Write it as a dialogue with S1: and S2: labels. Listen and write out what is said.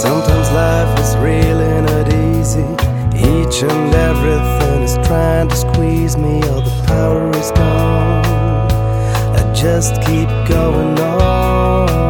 S1: Sometimes life is really not easy. Each and everything is trying to squeeze me. All the power is gone. I just keep going on.